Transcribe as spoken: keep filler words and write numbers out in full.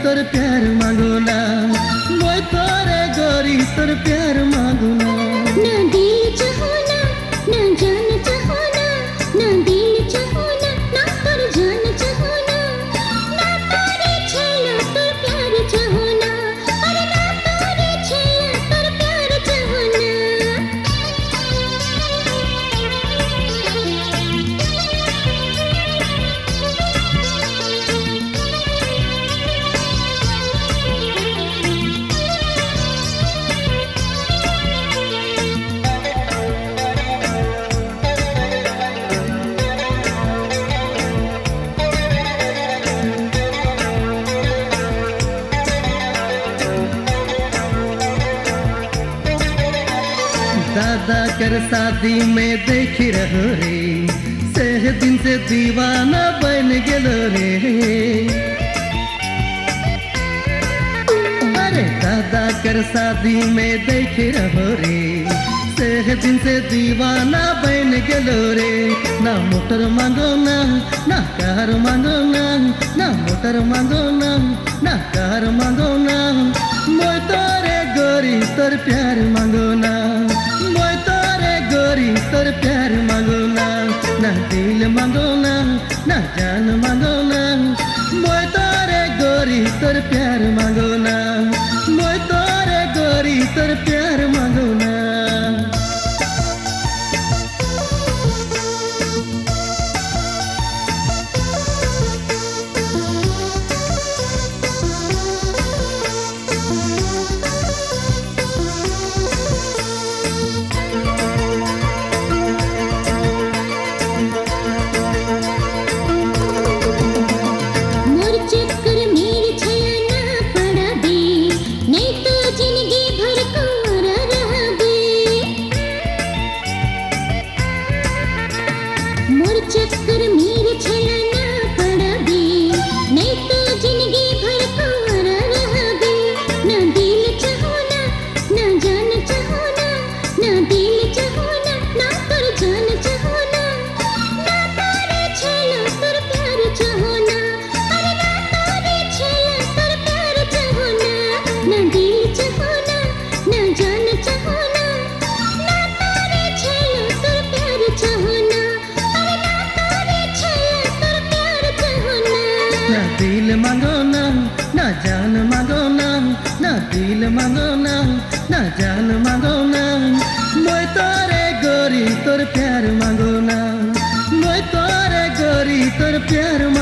तोर प्यार मांगो ना मैं तोरे गोरी तोर प्यार मांगो ना ना दिल चाहो ना ना जान चाहो ना ना दिल चाहो ना ना तोर जान चाहो ना ना तोरे छेला तोर प्यार चाहो ना अरे ना तोरे छेला तोर प्यार चाहो ना दादा कर शादी में देख रहो रे सेह दिन से दीवाना बन गेलो रे अरे दादा कर शादी में देख रहो रे सेह दिन से दीवाना बन गेलो रे ना मोटर मांगो ना ना कार मांगो ना ना मोटर मांगो ना ना कार मांगो ना मैं तोरे गोरी तोर प्यार मांगो ना मैं तोरे गोरी तोर प्यार मांगो ना ना दिल मांगो ना ना जान मांगो ना मैं तोरे गोरी तोर प्यार मांगो ना मैं तोरे गोरी तोर प्यार मांगो ना चक्कर मेरे छेला ना पड़ा बे नहीं तो जिंदगी भर कुंवारा रहा बे ना दिल चाहो ना ना जान चाहो ना ना दिल चाहो ना ना तोर जान चाहो ना ना तोरे छेला तोर प्यार चाहो ना अरे ना तोरे छेला तोर प्यार चाहो ना ना दिल चाहो ना ना जान चाहो ना ना तोरे छेला तोर प्यार चाहो ना ना दिल मांगो ना ना जान मांगो ना ना दिल मांगो ना ना जान मांगो ना मैं तोरे गोरी तोर प्यार मांगो ना मैं तोरे गोरी तोर प्यार